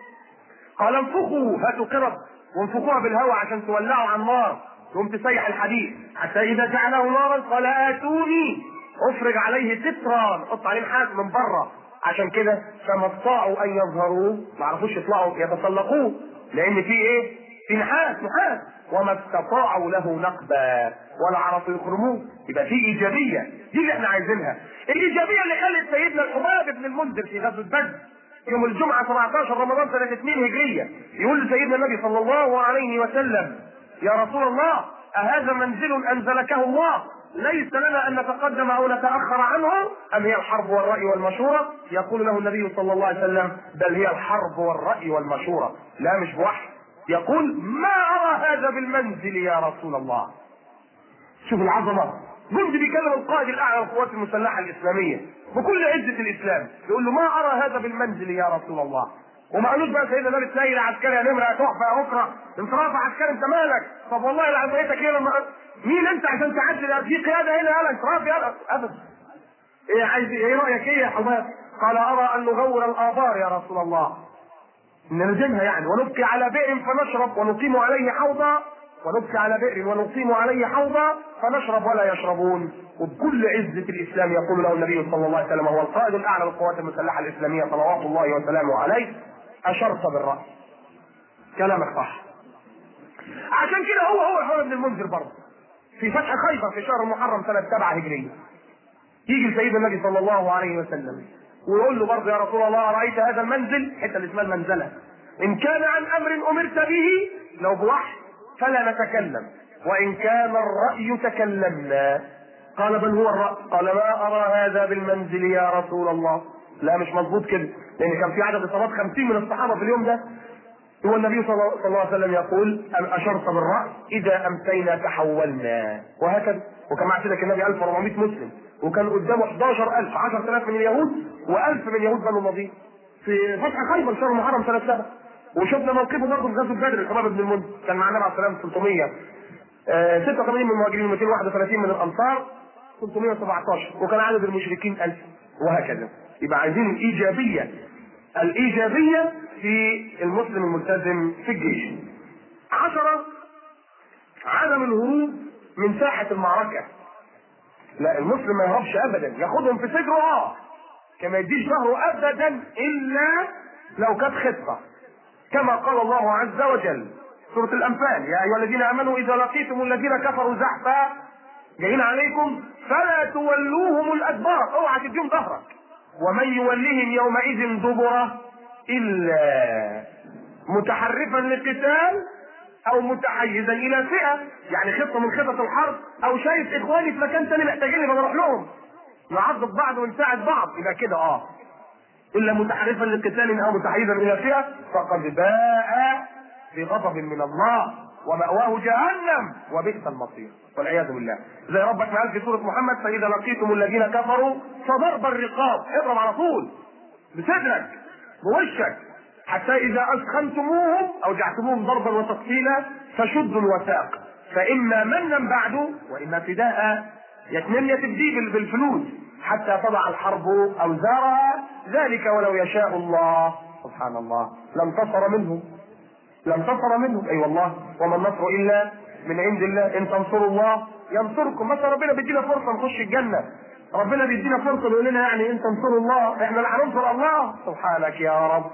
قال انفخوا، هاتوا قرب وانفخوها بالهواء عشان تولعوا على النار، تقوم تسيح الحديد. حتى اذا جعله نارا قال اتوني افرج عليه سترا، حط عليه نحاس من بره. عشان كده فما استطاعوا ان يظهروه، ما عرفوش يطلعوا يتسلقوه، لان في ايه؟ في نحاس. وما استطاعوا له نقبا ولا عرفوا يخرموه. يبقى في ايجابيه، دي اللي احنا عايزينها. الايجابيه اللي خلت سيدنا الحباب بن المنذر في غزوه بدر يوم الجمعه 17 رمضان سنه 2 هجريه، يقول لسيدنا النبي صلى الله عليه وسلم يا رسول الله اهذا منزل انزلكه الله ليس لنا ان نتقدم او نتاخر عنه ام هي الحرب والراي والمشوره؟ يقول له النبي صلى الله عليه وسلم بل هي الحرب والراي والمشوره، لا مش بوحي. يقول ما ارى هذا بالمنزل يا رسول الله. شوف العظمه، جندي بيكلم القائد الاعلى للقوات المسلحه الاسلاميه بكل عزه الاسلام، يقول له ما ارى هذا بالمنزل يا رسول الله. وما قالوش بقى سيدنا النبي تلاقي العسكري يا نمره تحفه يا بكره انت رافع عسكري انت مالك؟ طب والله لعمليتك ايه لما مين انت عشان تعدل في قياده هنا؟ يلا انت رافع ابدا. ايه عايز ايه رايك ايه يا حباب؟ قال ارى ان نغور الابار يا رسول الله، نلزمها يعني، ونبكي على بئر فنشرب ونقيم عليه حوضا، ونبكي على بئر ونقيم عليه حوضا فنشرب ولا يشربون. وبكل عزة الإسلام يقول له النبي صلى الله عليه وسلم هو القائد الأعلى للقوات المسلحة الإسلامية صلوات الله وسلامه عليه أشرت بالرأس. كلامك صح. عشان كده هو الحوار بن المنذر برضه في فتح خيبر في شهر محرم سنة 7 هجرية يجي لسيدنا النبي صلى الله عليه وسلم ويقول له برضه يا رسول الله أرأيت هذا المنزل، حتى اللي اسمها المنزلة، إن كان عن أمر أمرت به لو بوحي فلا نتكلم، وإن كان الرأي تكلمنا. قال بل هو الرأي. قال ما أرى هذا بالمنزل يا رسول الله. لا مش مظبوط كده، لأن كان في عدد إصابات 50 من الصحابة في اليوم ده. هو النبي صلى الله عليه وسلم يقول أشرت بالرأي إذا أمسينا تحولنا، وهكذا. وكان مع سيدك النبي 1400 مسلم، وكان قدامه 11,000 10,000 من اليهود و1000 من يهود بنو النضير في فتح خيبر شهر محرم سنة 7. وشفنا موقفه برضه في غزوة بدر الحباب بن المنذر، كان معنا عليه السلام 386 من المهاجرين، 231 من الأنصار، 317، وكان عدد المشركين 1000، وهكذا. يبقى عايزين الإيجابية في المسلم الملتزم في الجيش. 10 عدم الهروب من ساحة المعركة. لا، المسلم ما يهربش ابدا، ياخدهم في صدره كما يديش ظهره ابدا الا لو كانت خطة، كما قال الله عز وجل سورة الانفال: يا ايها الذين امنوا اذا لقيتم الذين كفروا زحفا جايين عليكم فلا تولوهم الادبار، اوعى تديهم ظهرك. ومن يولهم يومئذ دبره الا متحرفا للقتال او متحيزا الى فئه، يعني خطه من خطط الحرب، او شايف اخواني في مكان ثاني محتاجين بروح لهم نعضد بعض ونساعد بعض، يبقى كده الا متحرفا للقتال او متحيزا الى فئه فقد باء بغضب من الله ومأواه جهنم وبئس المصير والعياذ بالله. زي ربك ما قال في سوره محمد: فاذا لقيتم الذين كفروا فضرب الرقاب، اضرب على طول بصدرك بوشك، حتى اذا اثخنتموهم او جعلتموهم ضربا وتقتيلا فشدوا الوثاق فاما منا بعد واما فداء، يتمنى تبديل بالفلوس حتى تضع الحرب اوزارها، ذلك ولو يشاء الله. سبحان الله، لانتصر منهم اي والله، وما النصر الا من عند الله، ان تنصروا الله ينصركم. مثلا ربنا بيدينا فرصه نخش الجنه، ربنا بيدينا فرصه يقول لنا يعني ان تنصروا الله، احنا اللي هننصر الله. سبحانك يا رب.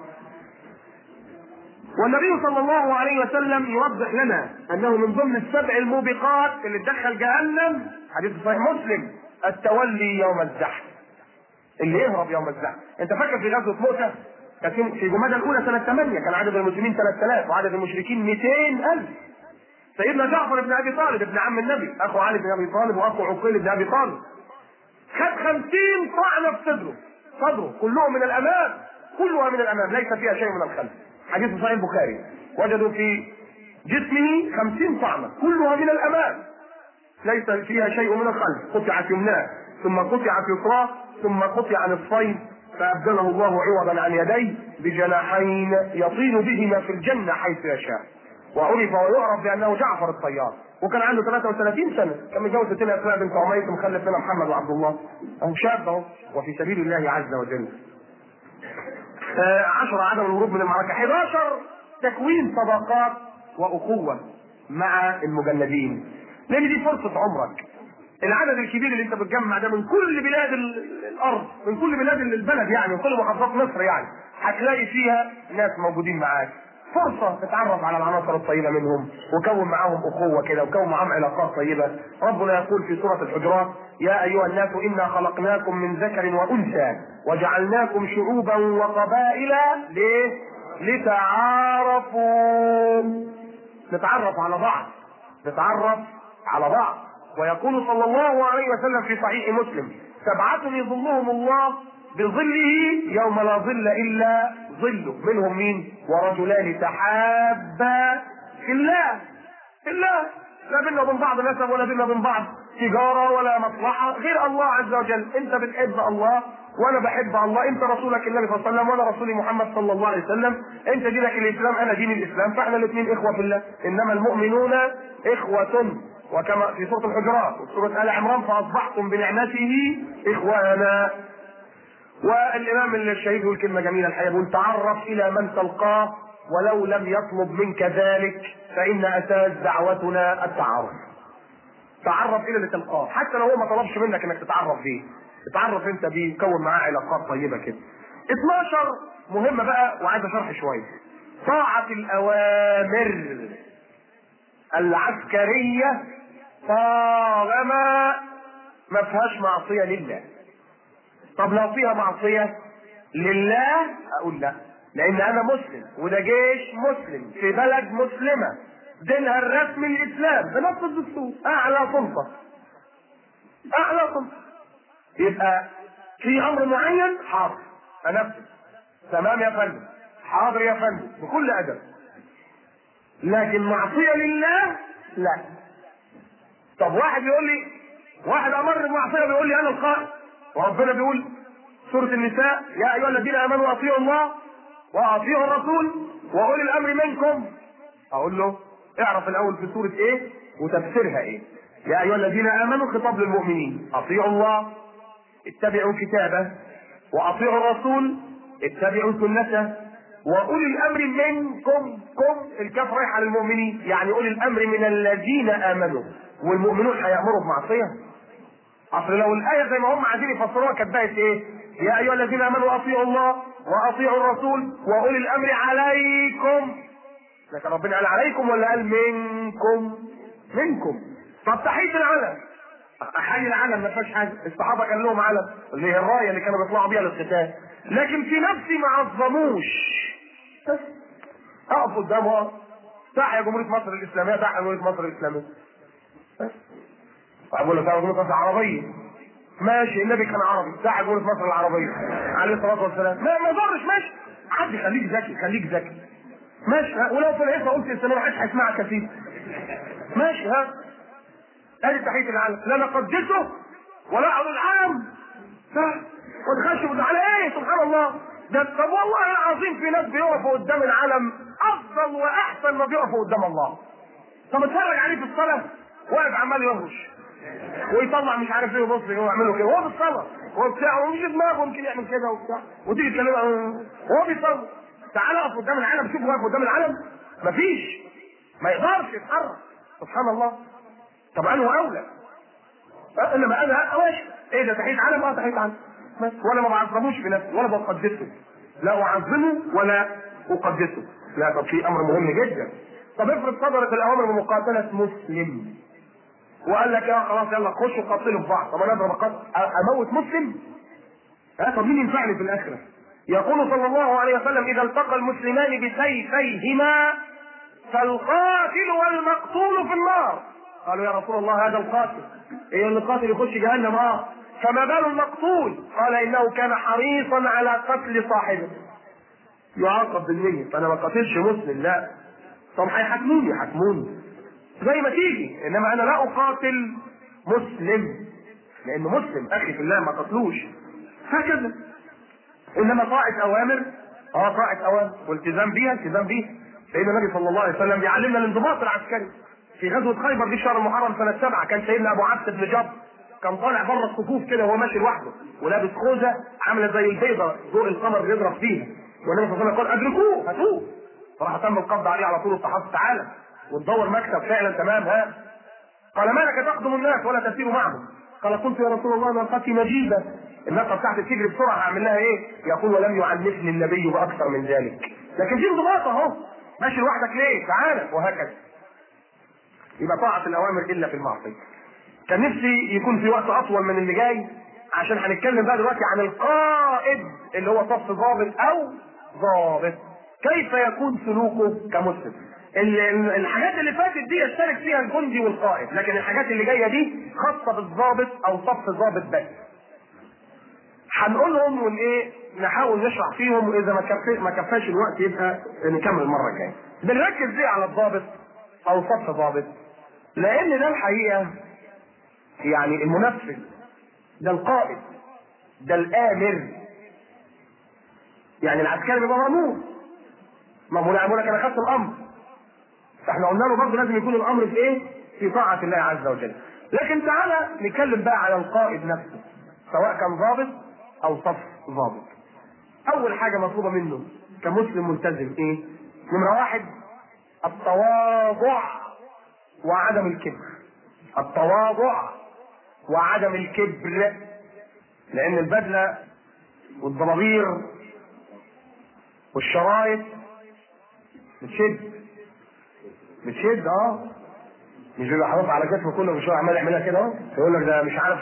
والنبي صلى الله عليه وسلم يوضح لنا انه من ضمن السبع الموبقات اللي تدخل جهنم، حديث صحيح مسلم: التولي يوم الزحف، اللي يهرب يوم الزحف. انت فاكر في غزوه مؤتة كان في جمادى الاولى سنه 8 كان عدد المسلمين 3000 وعدد المشركين 200,000. سيدنا جعفر بن ابي طالب ابن عم النبي، اخو علي بن ابي طالب واخو عقيل بن ابي طالب، خد 50 طعنه في صدره كلها من الامام ليس فيها شيء من الخلف. حديث صحيح البخاري، وجدوا في جسمه 50 طعنه كلها من الامام ليس فيها شيء من الخلف، قطعت يمناه ثم قطعت يسراه ثم قطع نصفين، فابدله الله عوضا عن يديه بجناحين يطير بهما في الجنه حيث يشاء. وعرف ويعرف بانه جعفر الطيار، وكان عنده 33 سنه، كان متجوز ستنا اسماء بنت عميس مخلف منها محمد وعبد الله، اهو شاب اهو وفي سبيل الله عز وجل. 10 عدم الهروب من المعركه. 11 تكوين صداقات واخوه مع المجندين، لان دي فرصه عمرك. العدد الكبير اللي انت بتجمع ده من كل بلاد الارض، من كل بلاد البلد يعني، وكل محافظات مصر يعني، هتلاقي فيها ناس موجودين معاك، فرصه تتعرف على العناصر الطيبه منهم وكون معاهم اخوه كده وكون معاهم علاقات طيبه. ربنا يقول في سوره الحجرات: يا ايها الناس انا خلقناكم من ذكر وانثى وجعلناكم شعوبا وقبائل ليه؟ لتعارفوا. نتعرف على بعض. ويقول صلى الله عليه وسلم في صحيح مسلم: 7 يظلهم الله بظله يوم لا ظل الا ظله، منهم مين؟ ورجلان تحابا في الله، لا بيننا وبين بعض نسب ولا بيننا وبين بعض تجاره ولا مصلحه غير الله عز وجل. انت بتحب الله وانا بحب الله، انت رسولك النبي صلى الله عليه وسلم وانا رسولي محمد صلى الله عليه وسلم، انت دينك الاسلام انا دين الاسلام، فاحنا الاثنين اخوه في الله. انما المؤمنون اخوه، وكما في سوره الحجرات وسوره ال عمران: فاصبحتم بنعمته اخوانا. والامام الشهيد يقول كلمه جميله الحقيقه، يقول: تعرف الى من تلقاه ولو لم يطلب منك ذلك فان اساس دعوتنا التعارف. تعرف الى اللي تلقاه حتى لو هو ما طلبش منك انك تتعرف بيه، اتعرف انت بيه وكون معاه علاقات طيبه كده. 12 مهمه بقى وعايز شرح شويه: طاعه الاوامر العسكريه طالما ما فيهاش معصيه لله. طب لو فيها معصيه لله اقول لا، لان انا مسلم وده جيش مسلم في بلد مسلمه، دينها الرسمي الاسلام بنص الدستور، اعلى سلطه. يبقى في امر معين حاضر انفذ، تمام يا فندم، حاضر يا فندم، بكل ادب. لكن معصيه لله لا. طب واحد امر بالمعصيه بيقول لي انا القائد، وربنا بيقول سوره النساء: يا ايها الذين امنوا اطيعوا الله واطيعوا الرسول واولي الامر منكم. اقول له اعرف الاول في سوره ايه وتفسيرها ايه. يا ايها الذين امنوا خطاب للمؤمنين: اطيعوا الله اتبعوا كتابه، واطيعوا الرسول اتبعوا سنته، واولي الامر منكم. الكاف رايحه للمؤمنين، يعني اولي الامر من الذين امنوا والمؤمنون هيأمروا بمعصية؟ اصل لو الآية زي ما هم عايزين يفسروها كانت بقت ايه؟ يا ايها الذين امنوا اطيعوا الله واطيعوا الرسول واولي الامر عليكم. لكن ربنا قال عليكم ولا قال منكم؟ منكم. طب تحية العلم، حي العلم ما فيهاش حاجه، الصحابه كان لهم علم اللي هي الرايه اللي كانوا بيطلعوا بيها للقتال، لكن في نفسي ما عظموش. اقف قدامه تحيا جمهوريه مصر الاسلاميه، تحيا جمهوريه مصر الاسلاميه. اقول لك جمهوريه مصر العربيه، ماشي النبي كان عربي، تحيا جمهوريه مصر العربيه عليه الصلاه والسلام، ما يضرش، ماشي عدي، خليك ذكي، خليك ذكي، ماشي. ولو في العيسى قلت الاسلام ما حدش هيسمعك كثير، ماشي. ادي تحيه العلم، لا نقدسه ولا اعلو العلم، ونخش على ايه؟ سبحان الله. ده طب والله العظيم في ناس بيقفوا قدام العلم افضل واحسن ما بيقفوا قدام الله. طب اتفرج عليه في الصلاه واقف عمال يهرش ويطلع مش عارف ايه وبص ويعملوا كده وهو في الصلاه وبتاع، ومش دماغه ممكن يعمل كده وبتاع، وتيجي تكلمه وهو بيصلي. تعالى اقف قدام العلم، شوف واقف قدام العلم مفيش، ما يقدرش يتحرك. سبحان الله. طب انه اولى انما انا ماشي ايه ده تحيه علم؟ تحيه علم، ولا ما بعظموش في نفسي ولا بقدسه، لا اعظمه ولا اقدسه، لا. طب في امر مهم جدا، طب افرض صدرت الاوامر بمقاتله مسلم وقال لك يا خلاص يلا خشوا قاتلوا في بعض، طب انا اضرب اموت مسلم؟ طب مين ينفعني في الاخره؟ يقول صلى الله عليه وسلم اذا التقى المسلمان بسيفيهما فالقاتل والمقتول في النار. قالوا يا رسول الله هذا القاتل، ايه اللي القاتل يخش جهنم؟ فما بال المقتول؟ قال انه كان حريصا على قتل صاحبه. يعاقب بالنية، فانا ما قتلش مسلم، لا. طب هيحاكموني زي ما تيجي، انما انا لا اقاتل مسلم لانه مسلم اخي في الله ما قتلوش، هكذا. انما طاعة اوامر، طاعة اوامر والتزام بيها، التزام بيها. سيدنا النبي صلى الله عليه وسلم بيعلمنا الانضباط العسكري. في غزوة خيبر دي شهر المحرم سنة 7 كان سيدنا ابو عبد بن جبر كان طالع بره الصفوف كده وهو ماشي لوحده ولابس خوذة عاملة زي البيضة ضوء القمر بيضرب فيها، والنبي صلى الله عليه وسلم قال ادركوه هاتوه، فراح تم القبض عليه على طول. الصحابة تعالى وتدور مكتب فعلا تمام، قال ما لك تقدم الناس ولا تسير معهم؟ قال قلت يا رسول الله ناقتي مجيبة، الناقة بتاعتي تجري بسرعة هعمل لها ايه؟ يقول ولم يعنفني النبي باكثر من ذلك. لكن في انضباط اهو، ماشي لوحدك ليه؟ تعالى، وهكذا. يبقى طاعة الاوامر الا في المعصية. كان نفسي يكون في وقت اطول من اللي جاي عشان هنتكلم بقى دلوقتي عن القائد اللي هو صف ضابط او ضابط، كيف يكون سلوكه كمسلم. الحاجات اللي فاتت دي يشترك فيها الجندي والقائد، لكن الحاجات اللي جايه دي خاصه بالضابط او صف ضابط بس. هنقولهم وايه نحاول نشرح فيهم، واذا ما كفاش الوقت يبقى نكمل المره الجايه. بنركز ليه على الضابط او صف ضابط؟ لان ده الحقيقه يعني المنفذ، ده القائد، ده الامر. يعني العسكري بيبقى مامور، مامور انا خدت الامر، فاحنا قلنا له برضه لازم يكون الامر في ايه؟ في طاعه الله عز وجل. لكن تعالى نتكلم بقى على القائد نفسه سواء كان ضابط او صف ضابط. اول حاجه مطلوبه منه كمسلم ملتزم ايه؟ نمره 1 التواضع وعدم الكبر. التواضع وعدم الكبر، لان البدله والضبابير والشرايط بتشد مش بيبقى حاطط على كتفه كله مش عمال يعملها كده يقول لك ده مش عارف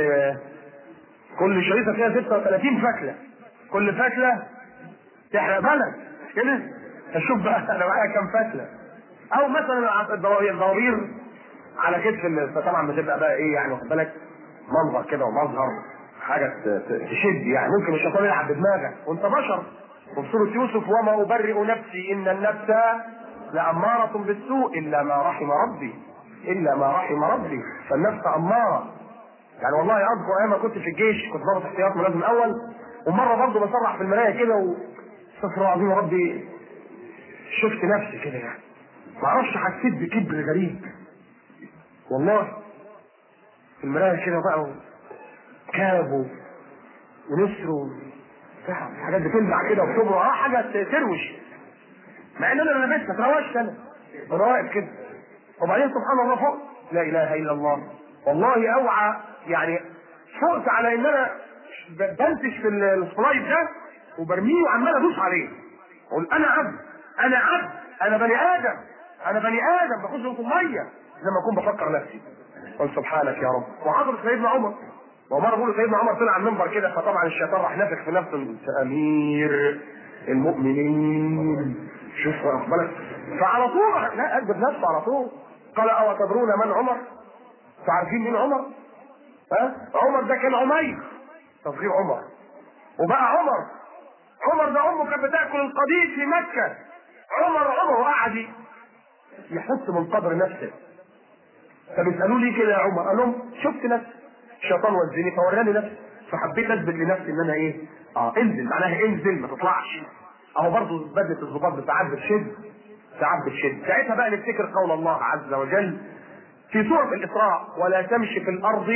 كل شريطه فيها 36 فتله، كل فتله تحرق بلد كده. فشوف بقى انا معايا كام فتله. او مثلا الضوابير على كتف، طبعا بتبقى بقى ايه يعني واخد بالك منظر كده ومظهر حاجه تشد، يعني ممكن الشيطان يلعب بدماغك وانت بشر. وفي سوره يوسف وما ابرئ نفسي ان النفس لأمارة بالسوء إلا ما رحم ربي، فالنفس أمارة. يعني والله أذكر أيام ما كنت في الجيش كنت ضابط احتياط ملازم أول، ومرة برضه بصرح في المراية كده واستغفر الله العظيم يا ربي شفت نفسي كده، يعني ما اعرفش حسيت بكبر غريب والله في المراية كده بقى، كابه ونسره حاجات بتلمع كده وبتبرق حاجة تروش، مع ان انا لبست روشت انا واقف كده. وبعدين سبحان الله لا اله الا الله. والله اوعى يعني فقت على ان انا بنتش في السلايد ده وبرميه وعمال ادوس عليه. اقول انا عبد، انا عبد، انا بني ادم، انا بني ادم بخش في الميه لما اكون بفكر نفسي. قل سبحانك يا رب. وحضر سيدنا عمر، ومره بيقول سيدنا عمر طلع على المنبر كده، فطبعا الشيطان راح نفخ في نفسه امير المؤمنين، شوف بالك، فعلى طول لا اكذب نفسه على طول. قال او تدرون من عمر؟ عارفين مين عمر؟ ها؟ عمر ده كان عمير تصغير عمر، وبقى عمر. عمر ده امه كانت بتاكل القديد في مكه. عمر وقعد يحس من قدر نفسه. فبيسالوه ليه كده يا عمر؟ قال لهم شفت نفسي، الشيطان وزني فوراني نفسي، فحبيت اثبت لنفسي ان انا ايه؟ انزل، معناها انزل ما تطلعش. اهو برضه بدله الضباط ساعات بتشد، ساعات بتشد. ساعتها بقى نفتكر قول الله عز وجل في سورة الإسراء: ولا تمشي في الأرض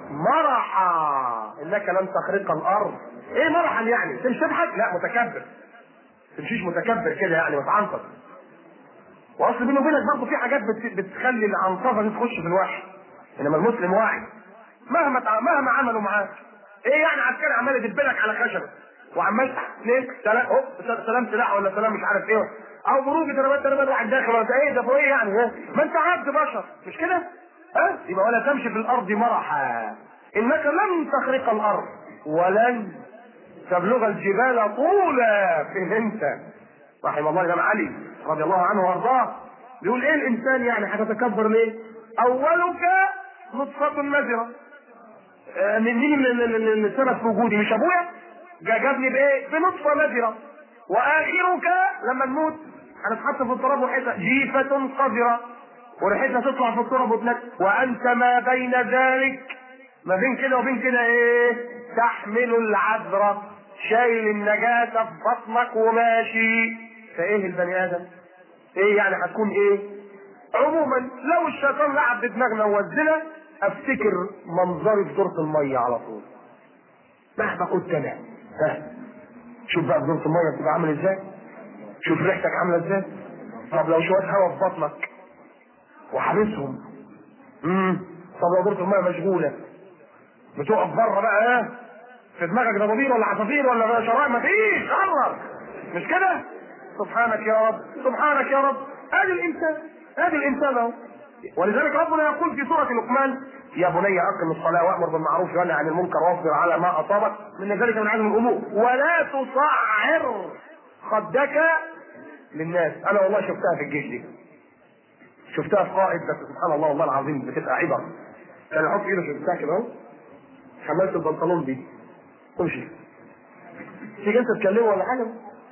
مرحا إنك لن تخرق الأرض. إيه مرحا يعني؟ تمشي تضحك؟ لا، متكبر. تمشيش متكبر كده يعني وتعنطف. وأصل بيني وبينك برضه في حاجات بتخلي العنطفة دي تخش في الوحي. إنما المسلم واعي مهما عملوا معاك. إيه يعني عسكري عمال يدبلك على خشبة وعمال ليك سلام سلاح ولا سلام مش عارف إيه، او بروج ضربات واحد داخل ولا ايه ده ايه يعني؟ ما انت عبد بشر مش كده؟ يبقى ولا تمشي في الارض مرحا انك لن تخرق الارض ولن تبلغ الجبال طولا. فهمت؟ رحم الله الامام علي رضي الله عنه وارضاه بيقول ايه الانسان يعني هتتكبر ليه؟ اولك نطفة مزرة. مين اللي سبب في وجودي؟ مش ابويا؟ جابني بايه؟ بنطفة مزرة. واخرك لما نموت هنتحط في التراب وريحتها جيفة قذرة، وريحتها تطلع في التراب وتنك. وانت ما بين ذلك، ما بين كده وبين كده ايه؟ تحمل العذرة، شايل النجاسة في بطنك وماشي. فايه البني ادم؟ ايه يعني هتكون ايه؟ عموما لو الشيطان لعب بدماغنا ووزنا، افتكر منظري في دورة المية على طول مهما كنت انا. شوف بقى دورة المية بتبقى عامل ازاي، شوف ريحتك عامله ازاي. طب لو شويه هواء في بطنك وحابسهم، طب لو دورة المية مشغوله بتقف بره بقى، في دماغك ضبابير ولا عصافير ولا شرائع؟ مفيش، قرب مش كده؟ سبحانك يا رب، سبحانك يا رب. ادي الانسان اهو. ولذلك ربنا يقول في سورة لقمان: يا بني اقم الصلاة وامر بالمعروف وانهى عن المنكر واصبر على ما اصابك من ذلك من عزم الامور ولا تصعر خدك للناس. انا والله شفتها في الجيش دي، شفتها في قائد، بس سبحان الله والله العظيم بتبقى عبر. كان يحط ايده في الساكن اهو، حملت البنطلون دي امشي، تيجي انت تكلمه ولا حاجه؟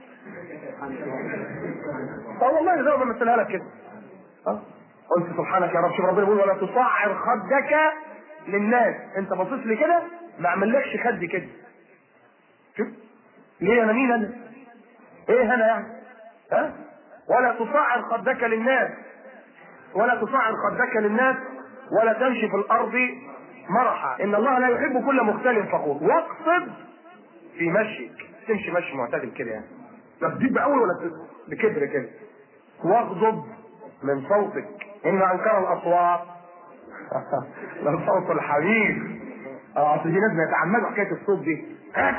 والله زي ما بمثلها لك كده. قلت سبحانك يا رب. شوف ربنا بيقول: ولا تصعر خدك للناس. انت باصص لي كده ما اعملكش خد كده. شوف ليه؟ انا مين انا؟ ايه انا يعني؟ ولا تصعر خدك للناس، ولا تصعر خدك للناس ولا تمشي في الارض مرحا ان الله لا يحب كل مختال فخور. واقصد في مشيك، تمشي مشي معتدل كده يعني، لا تزيد باول ولا بكبر كده. واغضب من صوتك ان انكر الاصوات لصوت الحبيب. اصل في ناس بيتعمدوا حكايه الصوت دي،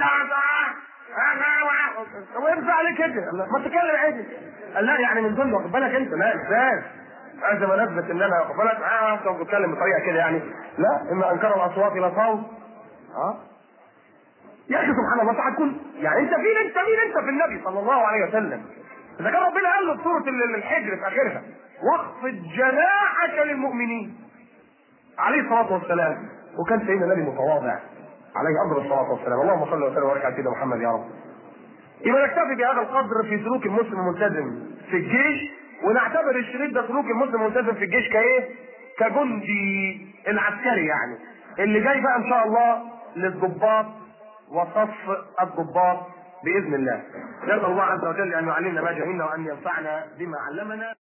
هو يرفع عليه كده، ما تتكلم عادي. قال لا يعني من دول واخد بالك انت؟ لا ازاي؟ عايز ما نثبت ان انا واخد بالك انت بتتكلم بطريقه كده يعني. لا، ان انكر الاصوات لصوت. يا اخي سبحان الله، هتكون يعني انت مين انت في النبي صلى الله عليه وسلم؟ اذا كان ربنا قال له في سوره الحجر في اخرها: واخفض جناحك للمؤمنين عليه الصلاه والسلام. وكان سيدنا النبي متواضع عليه افضل الصلاه والسلام. اللهم صل وسلم وبارك على سيدنا محمد يا رب. يبقى نكتفي بهذا القدر في سلوك المسلم الملتزم في الجيش، ونعتبر الشريط ده سلوك المسلم الملتزم في الجيش كايه؟ كجندي العسكري يعني. اللي جاي بقى ان شاء الله للضباط وصف الضباط باذن الله. نسال الله عز وجل ان يعلمنا ما جهلنا وان ينفعنا بما علمنا.